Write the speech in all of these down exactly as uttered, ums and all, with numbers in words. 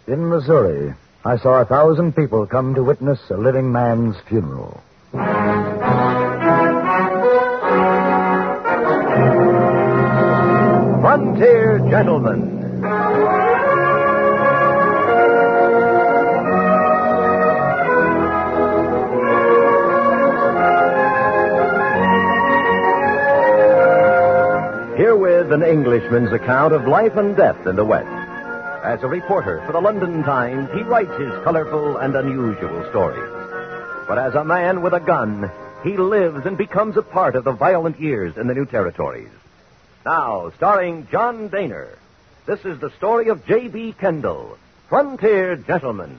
In Missouri, I saw a thousand people come to witness a living man's funeral. Frontier Gentlemen. Herewith an Englishman's account of life and death in the West. As a reporter for the London Times, he writes his colorful and unusual stories. But as a man with a gun, he lives and becomes a part of the violent years in the new territories. Now, starring John Daner, this is the story of J B. Kendall, Frontier Gentleman.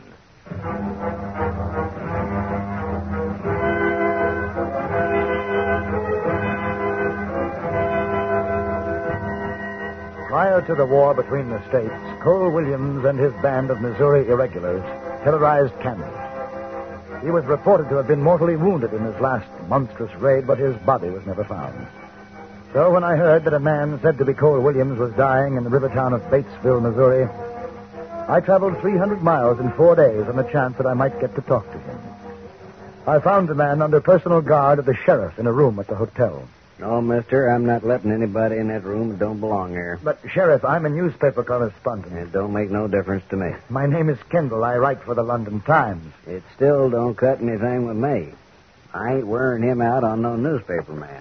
Prior to the war between the states, Cole Williams and his band of Missouri irregulars terrorized Kansas. He was reported to have been mortally wounded in his last monstrous raid, but his body was never found. So when I heard that a man said to be Cole Williams was dying in the river town of Batesville, Missouri, I traveled three hundred miles in four days on the chance that I might get to talk to him. I found the man under personal guard of the sheriff in a room at the hotel. No, mister, I'm not letting anybody in that room that don't belong here. But, Sheriff, I'm a newspaper correspondent. It don't make no difference to me. My name is Kendall. I write for the London Times. It still don't cut anything with me. I ain't wearing him out on no newspaper man.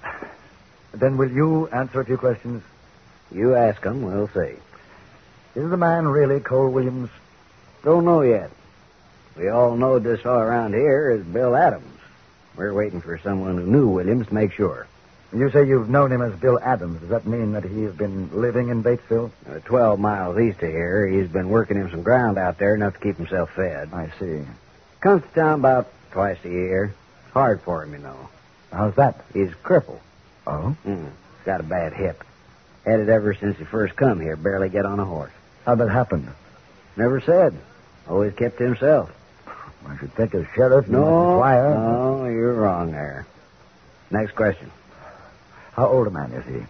Then will you answer a few questions? You ask him, we'll see. Is the man really Cole Williams? Don't know yet. We all know this fellow around here is Bill Adams. We're waiting for someone who knew Williams to make sure. You say you've known him as Bill Adams. Does that mean that he's been living in Batesville? Uh, Twelve miles east of here. He's been working him some ground out there, enough to keep himself fed. I see. Comes to town about twice a year. Hard for him, you know. How's that? He's crippled. Oh? Mm. He's got a bad hip. Had it ever since he first come here. Barely get on a horse. How'd that happen? Never said. Always kept to himself. I should think as sheriff, you No, might inquire. no, you're wrong there. Next question. How old a man is he?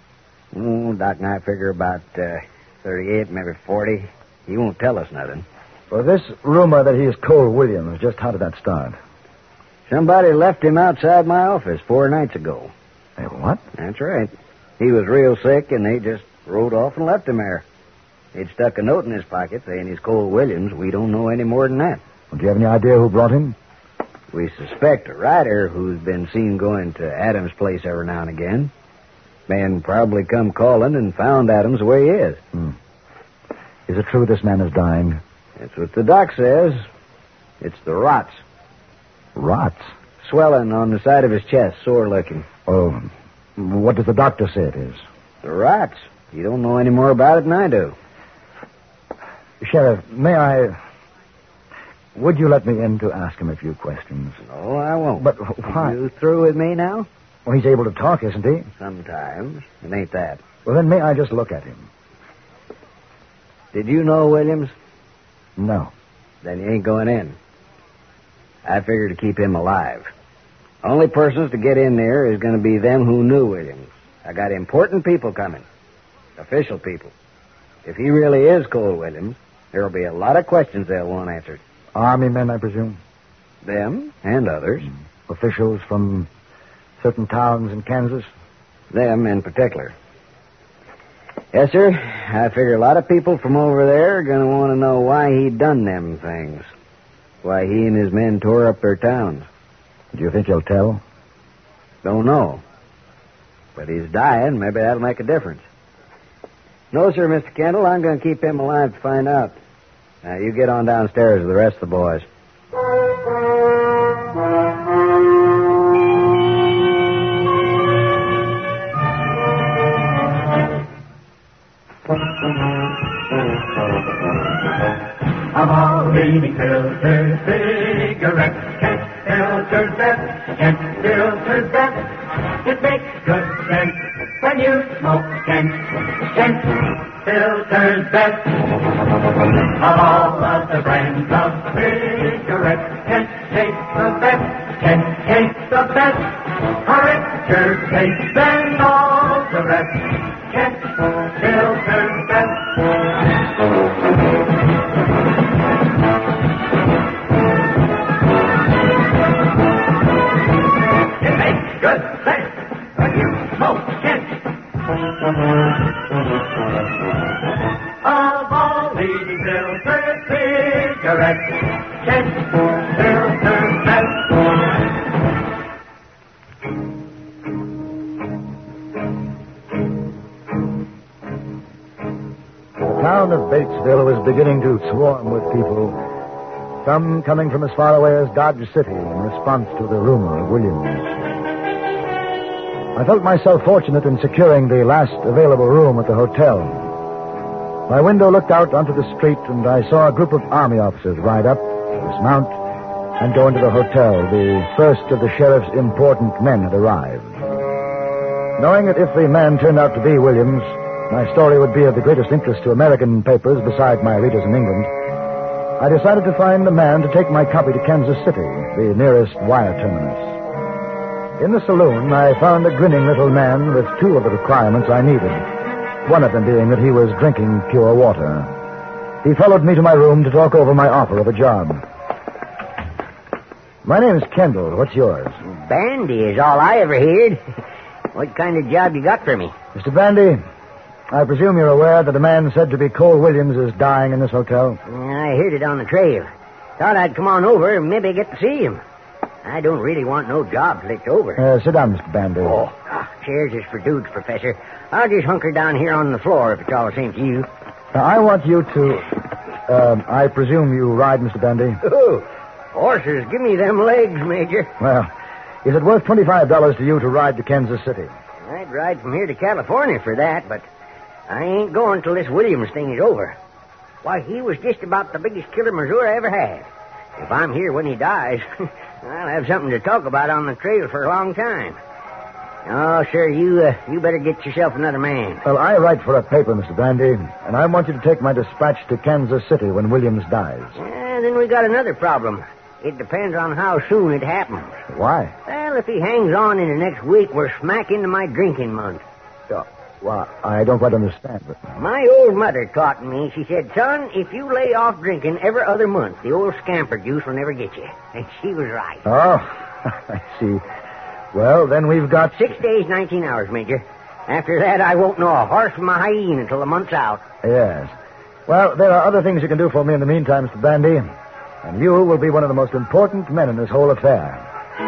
Oh, Doc and I figure about uh, thirty-eight, maybe forty. He won't tell us nothing. Well, this rumor that he's Cole Williams, just how did that start? Somebody left him outside my office four nights ago. Hey, what? That's right. He was real sick, and they just rode off and left him there. He'd stuck a note in his pocket saying he's Cole Williams. We don't know any more than that. Well, do you have any idea who brought him? We suspect a rider who's been seen going to Adams' place every now and again. Man probably come calling and found Adams where he is. Hmm. Is it true this man is dying? That's what the doc says. It's the rots. Rots? Swelling on the side of his chest, sore looking. Oh, what does the doctor say it is? The rots. You don't know any more about it than I do. Sheriff, may I... Would you let me in to ask him a few questions? No, I won't. But why? You through with me now? Well, he's able to talk, isn't he? Sometimes. It ain't that. Well, then may I just look at him? Did you know Williams? No. Then you ain't going in. I figured to keep him alive. Only persons to get in there is going to be them who knew Williams. I got important people coming. Official people. If he really is Cole Williams, there'll be a lot of questions they'll want answered. Army men, I presume? Them and others. Mm. Officials from certain towns in Kansas? Them in particular. Yes, sir. I figure a lot of people from over there are going to want to know why he done them things. Why he and his men tore up their towns. Do you think he'll tell? Don't know. But he's dying. Maybe that'll make a difference. No, sir, Mister Kendall. I'm going to keep him alive to find out. Now, you get on downstairs with the rest of the boys. I'm all leaning filter cigarette. Kent filters best. Kent filters best. It makes good sense when you smoke Kent. Kent filters best. Of all of the brands of cigarettes, Kent tastes the best. Kent tastes the best. A richer taste than all the rest. Kent filters best. leading filtered cigarettes. Kent Filter Best. The town of Batesville was beginning to swarm with people, some coming from as far away as Dodge City in response to the rumor of Williams. I felt myself fortunate in securing the last available room at the hotel. My window looked out onto the street, and I saw a group of Army officers ride up, dismount, and go into the hotel. The first of the sheriff's important men had arrived. Knowing that if the man turned out to be Williams, my story would be of the greatest interest to American papers beside my readers in England, I decided to find a man to take my copy to Kansas City, the nearest wire terminus. In the saloon, I found a grinning little man with two of the requirements I needed, one of them being that he was drinking pure water. He followed me to my room to talk over my offer of a job. My name's Kendall. What's yours? Bandy is all I ever heard. What kind of job you got for me? Mister Bandy, I presume you're aware that a man said to be Cole Williams is dying in this hotel? I heard it on the trail. Thought I'd come on over and maybe get to see him. I don't really want no job licked over. Uh, sit down, Mister Bandy. Oh, chairs is for dudes, Professor. I'll just hunker down here on the floor if it's all the same to you. Now, I want you to... Uh, I presume you ride, Mister Bandy? Oh, horses, give me them legs, Major. Well, is it worth twenty-five dollars to you to ride to Kansas City? I'd ride from here to California for that, but I ain't going till this Williams thing is over. Why, he was just about the biggest killer Missouri ever had. If I'm here when he dies, I'll have something to talk about on the trail for a long time. Oh, sir, you uh, you better get yourself another man. Well, I write for a paper, Mister Bandy, and I want you to take my dispatch to Kansas City when Williams dies. Yeah, then we got another problem. It depends on how soon it happens. Why? Well, if he hangs on in the next week, we're smack into my drinking month. Oh, well, I don't quite understand, but... My old mother taught me. She said, son, if you lay off drinking every other month, the old scamper juice will never get you. And she was right. Oh, I see. Well, then we've got... Six days, nineteen hours, Major. After that, I won't know a horse from a hyena until the month's out. Yes. Well, there are other things you can do for me in the meantime, Mister Bandy. And you will be one of the most important men in this whole affair.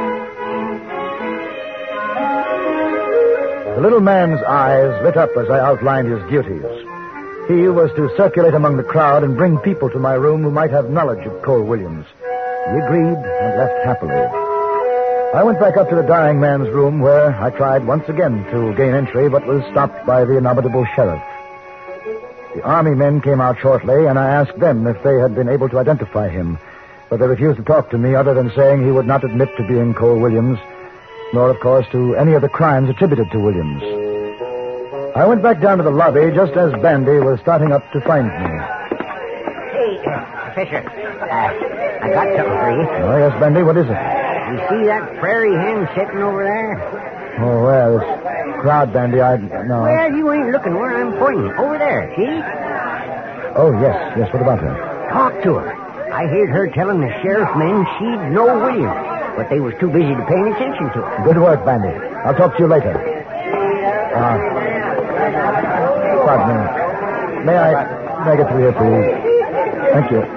The little man's eyes lit up as I outlined his duties. He was to circulate among the crowd and bring people to my room who might have knowledge of Cole Williams. He agreed and left happily. I went back up to the dying man's room where I tried once again to gain entry but was stopped by the indomitable sheriff. The army men came out shortly, and I asked them if they had been able to identify him, but they refused to talk to me other than saying he would not admit to being Cole Williams, nor, of course, to any of the crimes attributed to Williams. I went back down to the lobby just as Bandy was starting up to find me. Hey, uh, Professor, uh, I got something for you. Oh, yes, Bandy, what is it? You see that prairie hen sitting over there? Oh, well, this crowd, Bandy, I... no. Well, you ain't looking where I'm pointing. Over there, see? Oh, yes, yes, what about her? Talk to her. I heard her telling the sheriff men she'd know Williams, but they was too busy to pay any attention to her. Good work, Bandy. I'll talk to you later. Uh, pardon me. May I, may I get through here, please? Thank you.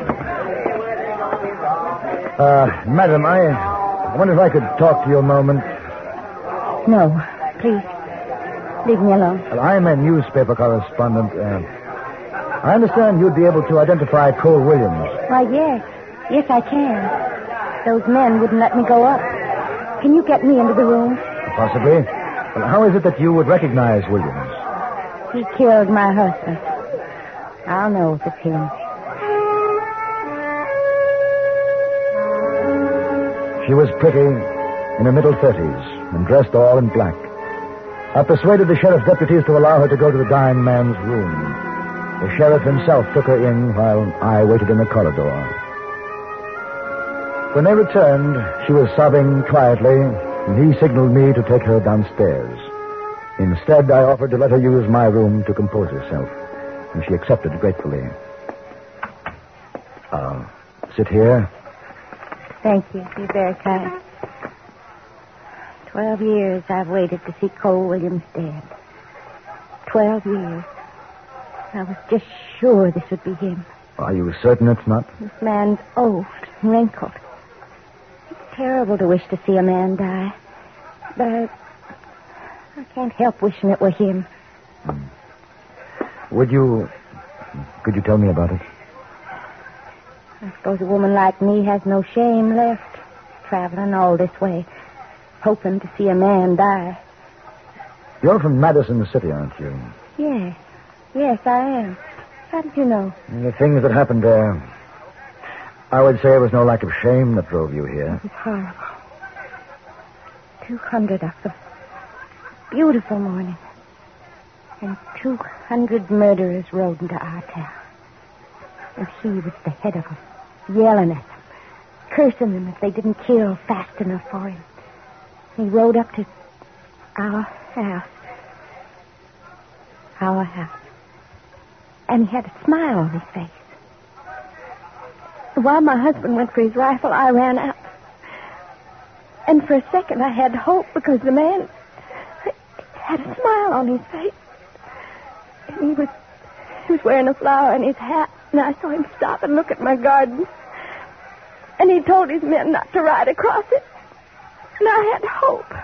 Uh, madam, I, I wonder if I could talk to you a moment. No, please. Leave me alone. Well, I'm a newspaper correspondent. Uh, I understand you'd be able to identify Cole Williams. Why, yes. Yes, I can. Those men wouldn't let me go up. Can you get me into the room? Possibly. Well, how is it that you would recognize Williams? He killed my husband. I'll know if it's him. She was pretty, in her middle thirties, and dressed all in black. I persuaded the sheriff's deputies to allow her to go to the dying man's room. The sheriff himself took her in while I waited in the corridor. When they returned, she was sobbing quietly, and he signaled me to take her downstairs. Instead, I offered to let her use my room to compose herself, and she accepted gratefully. Uh, sit here. Thank you. You're very kind. Twelve years I've waited to see Cole Williams dead. Twelve years. I was just sure this would be him. Are you certain it's not? This man's old, wrinkled. It's terrible to wish to see a man die. But I... I can't help wishing it were him. Hmm. Would you... Could you tell me about it? I suppose a woman like me has no shame left, traveling all this way, hoping to see a man die. You're from Madison City, aren't you? Yes. Yes, I am. How did you know? The things that happened there. I would say it was no lack of shame that drove you here. It was horrible. Two hundred of them. Beautiful morning. And two hundred murderers rode into our town. And he was the head of them, yelling at them, cursing them if they didn't kill fast enough for him. He rode up to our house. Our house. And he had a smile on his face. While my husband went for his rifle, I ran out. And for a second I had hope because the man had a smile on his face. And he was, he was wearing a flower in his hat. And I saw him stop and look at my garden. And he told his men not to ride across it. And I had hope.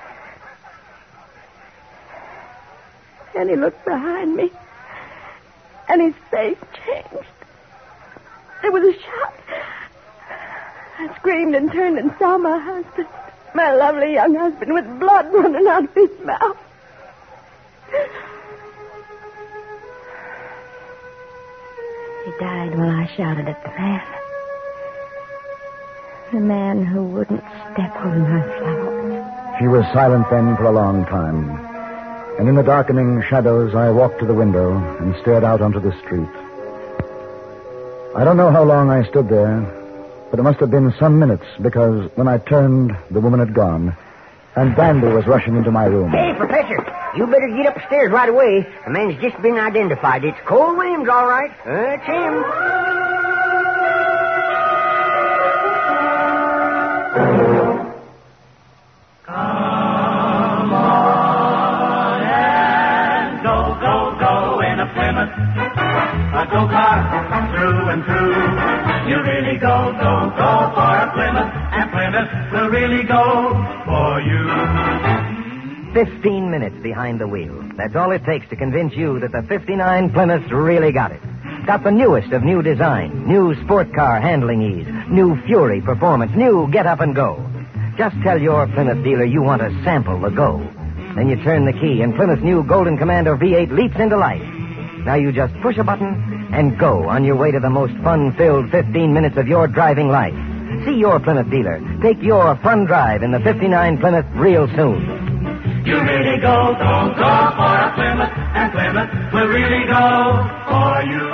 And he looked behind me. And his face changed. There was a shout. I screamed and turned and saw my husband. My lovely young husband with blood running out of his mouth. He died while I shouted at the man. The man who wouldn't step on my flowers. She was silent then for a long time. And in the darkening shadows, I walked to the window and stared out onto the street. I don't know how long I stood there, but it must have been some minutes, because when I turned, the woman had gone, and Dandy was rushing into my room. Hey, Professor, you better get upstairs right away. The man's just been identified. It's Cole Williams, all right. That's him. Come on and go, go, go in a Plymouth, a go-kart through and through. You really go, go, go for a Plymouth, and Plymouth will really go for you. Fifteen minutes behind the wheel. That's all it takes to convince you that the fifty-nine Plymouth's really got it. Got the newest of new design, new sport car handling ease, new Fury performance, new get up and go. Just tell your Plymouth dealer you want to sample the go. Then you turn the key and Plymouth's new Golden Commander V eight leaps into life. Now you just push a button and go on your way to the most fun-filled fifteen minutes of your driving life. See your Plymouth dealer. Take your fun drive in the fifty-nine Plymouth real soon. You really go, go, go for a Plymouth, and Plymouth will really go for you.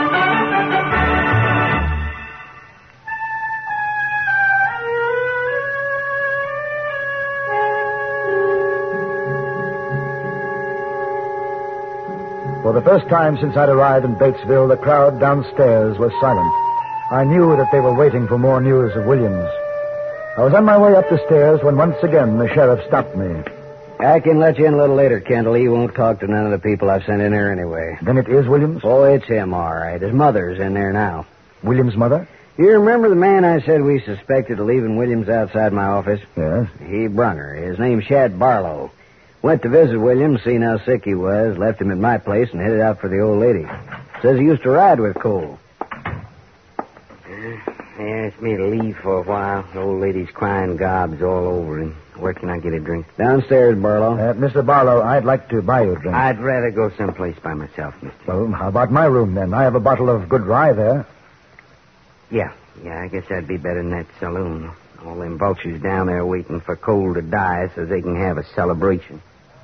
For the first time since I'd arrived in Batesville, the crowd downstairs was silent. I knew that they were waiting for more news of Williams. I was on my way up the stairs when once again the sheriff stopped me. I can let you in a little later, Kendall. He won't talk to none of the people I've sent in there anyway. Then it is Williams? Oh, it's him, all right. His mother's in there now. Williams' mother? You remember the man I said we suspected of leaving Williams outside my office? Yes. He brung her. His name's Shad Barlow. Went to visit Williams, seen how sick he was, left him at my place, and headed out for the old lady. Says he used to ride with Cole. Yeah, it's me to leave for a while. The old lady's crying gobs all over him. Where can I get a drink? Downstairs, Barlow. Uh, Mister Barlow, I'd like to buy you a drink. I'd rather go someplace by myself, mister. Well, how about my room, then? I have a bottle of good rye there. Yeah, yeah, I guess that'd be better than that saloon. All them vultures down there waiting for Cole to die so they can have a celebration.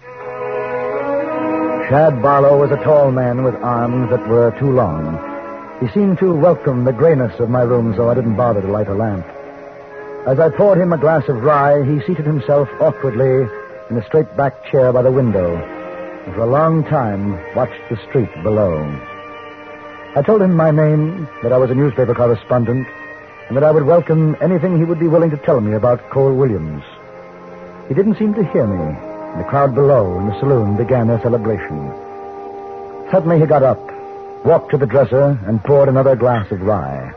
Shad Barlow was a tall man with arms that were too long. He seemed to welcome the grayness of my room, so I didn't bother to light a lamp. As I poured him a glass of rye, he seated himself awkwardly in a straight-back chair by the window, and for a long time watched the street below. I told him my name, that I was a newspaper correspondent, and that I would welcome anything he would be willing to tell me about Cole Williams. He didn't seem to hear me, and the crowd below in the saloon began their celebration. Suddenly he got up walked to the dresser, and poured another glass of rye.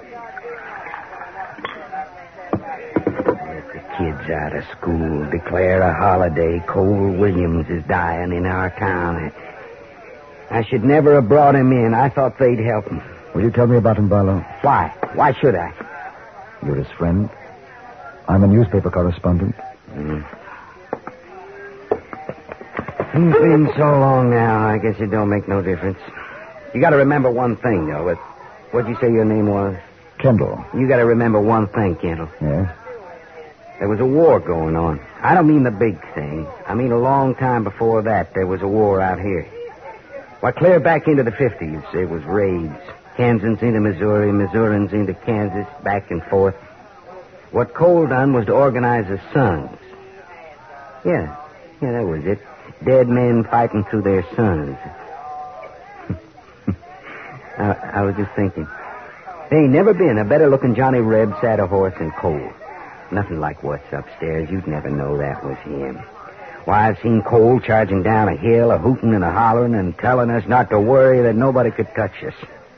Let the kids out of school. Declare a holiday. Cole Williams is dying in our town. I should never have brought him in. I thought they'd help him. Will you tell me about him, Barlow? Why? Why should I? You're his friend. I'm a newspaper correspondent. Mm. It's been so long now, I guess it don't make no difference. You got to remember one thing, though. What, what'd you say your name was? Kendall. You got to remember one thing, Kendall. Yes? There was a war going on. I don't mean the big thing. I mean a long time before that, there was a war out here. Why, clear back into the fifties, there was raids. Kansans into Missouri, Missourians into Kansas, back and forth. What Cole done was to organize the sons. Yeah, yeah, that was it. Dead men fighting through their sons. I, I was just thinking. There ain't never been a better-looking Johnny Reb sat a horse than Cole. Nothing like what's upstairs. You'd never know that was him. Why, I've seen Cole charging down a hill, a hooting and a hollering, and telling us not to worry, that nobody could touch us.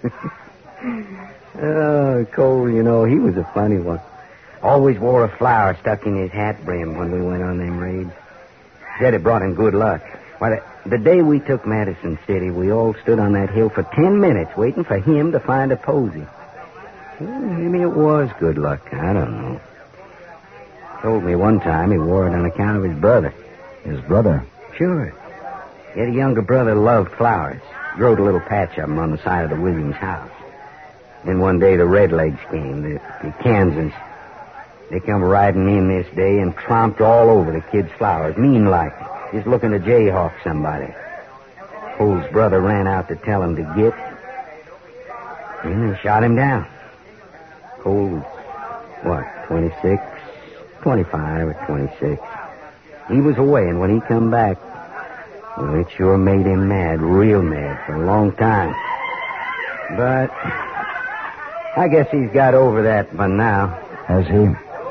Oh, Cole, you know, he was a funny one. Always wore a flower stuck in his hat brim when we went on them raids. Said it brought him good luck. Why, the, the day we took Madison City, we all stood on that hill for ten minutes waiting for him to find a posy. Well, maybe it was good luck. I don't know. Told me one time he wore it on account of his brother. His brother? Sure. He had a younger brother who loved flowers. Growed a little patch of them on the side of the Williams house. Then one day the Redlegs came, the, the Kansans. They come riding in this day and tromped all over the kid's flowers, mean-like, just looking to jayhawk somebody. Cole's brother ran out to tell him to get, and they shot him down. Cole was, what, twenty-six, twenty-five or twenty-six. He was away, and when he come back, well, it sure made him mad, real mad, for a long time. But I guess he's got over that by now. Has he?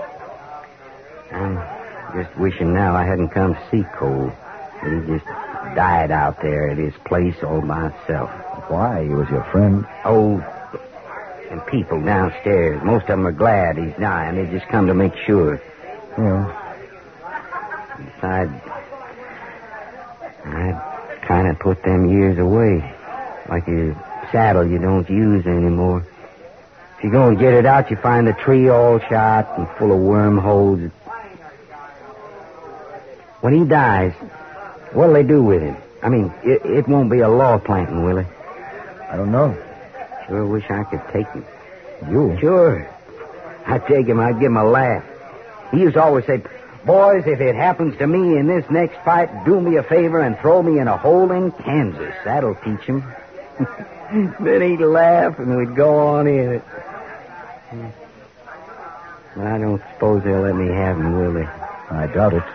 I'm just wishing now I hadn't come to see Cole. He just died out there at his place all by himself. Why? He was your friend. Oh, and people downstairs, most of them are glad he's dying. They just come to make sure. Yeah. Besides, I kind of put them years away. Like a saddle you don't use anymore. If you go and get it out, you find the tree all shot and full of wormholes. When he dies, what'll they do with him? I mean, it, it won't be a law planting, will it? I don't know. Sure wish I could take him. You? Sure. I'd take him. I'd give him a laugh. He used to always say, boys, if it happens to me in this next fight, do me a favor and throw me in a hole in Kansas. That'll teach him. Then he'd laugh and we'd go on in it. But I don't suppose they'll let me have him, will they? I doubt it.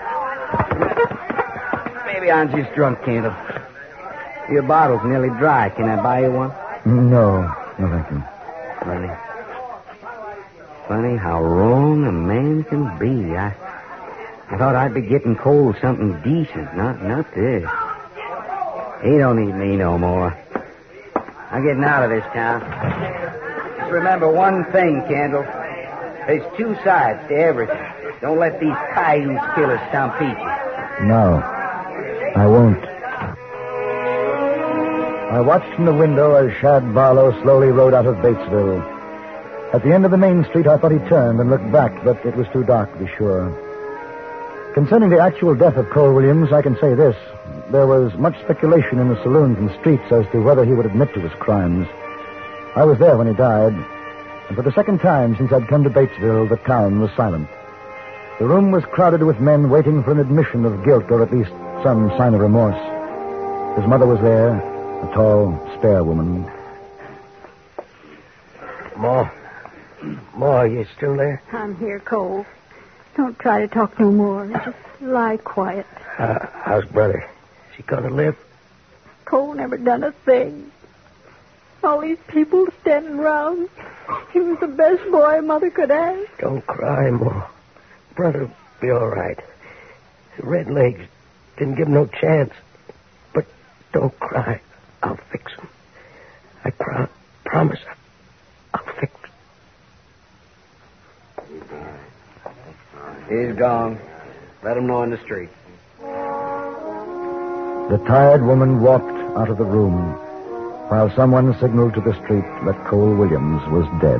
Maybe I'm just drunk, Kendall. Your bottle's nearly dry. Can I buy you one? No. No, thank you. Funny. Funny how wrong a man can be. I I thought I'd be getting Cole something decent. Not not this. He don't need me no more. I'm getting out of this town. Just remember one thing, Kendall. There's two sides to everything. Don't let these Cayuse killers stampede you. No, I won't. I watched from the window as Shad Barlow slowly rode out of Batesville. At the end of the main street, I thought he turned and looked back, but it was too dark to be sure. Concerning the actual death of Cole Williams, I can say this. There was much speculation in the saloons and streets as to whether he would admit to his crimes. I was there when he died, and for the second time since I'd come to Batesville, the town was silent. The room was crowded with men waiting for an admission of guilt, or at least some sign of remorse. His mother was there, a tall, spare woman. Ma. Ma, are you still there? I'm here, Cole. Don't try to talk no more. Just lie quiet. Uh, how's brother? Is he gonna live? Cole never done a thing. All these people standing around. He was the best boy Mother could ask. Don't cry, Ma. Brother'll be all right. Redlegs didn't give him no chance. But don't cry. I'll fix him. I pro- promise I'll fix it. He's gone. Let him know in the street. The tired woman walked out of the room while someone signaled to the street that Cole Williams was dead.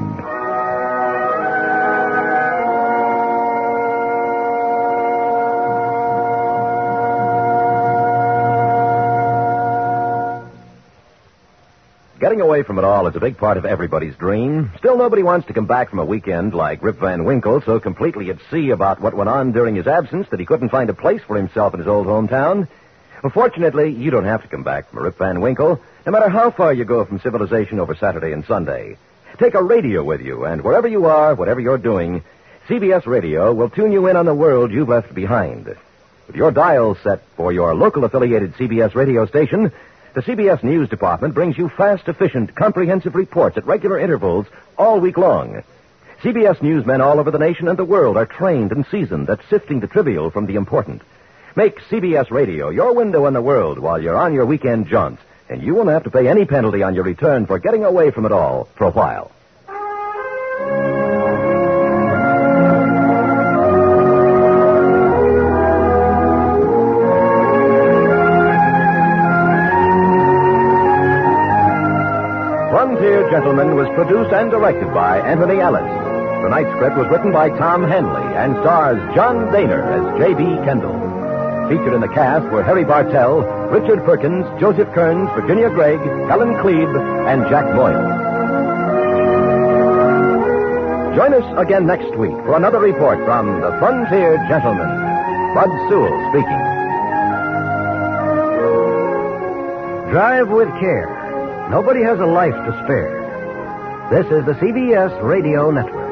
Getting away from it all is a big part of everybody's dream. Still, nobody wants to come back from a weekend like Rip Van Winkle so completely at sea about what went on during his absence that he couldn't find a place for himself in his old hometown. Well, fortunately, you don't have to come back from a Rip Van Winkle, no matter how far you go from civilization over Saturday and Sunday. Take a radio with you, and wherever you are, whatever you're doing, C B S Radio will tune you in on the world you've left behind. With your dial set for your local affiliated C B S radio station, the C B S News Department brings you fast, efficient, comprehensive reports at regular intervals all week long. C B S newsmen all over the nation and the world are trained and seasoned at sifting the trivial from the important. Make C B S Radio your window on the world while you're on your weekend jaunts, and you won't have to pay any penalty on your return for getting away from it all for a while. Frontier Gentlemen was produced and directed by Anthony Ellis. Tonight's script was written by Tom Henley and stars John Daner as J B. Kendall. Featured in the cast were Harry Bartell, Richard Perkins, Joseph Kearns, Virginia Gregg, Helen Klebe, and Jack Moyle. Join us again next week for another report from the Frontier Gentlemen. Bud Sewell speaking. Drive with care. Nobody has a life to spare. This is the C B S Radio Network.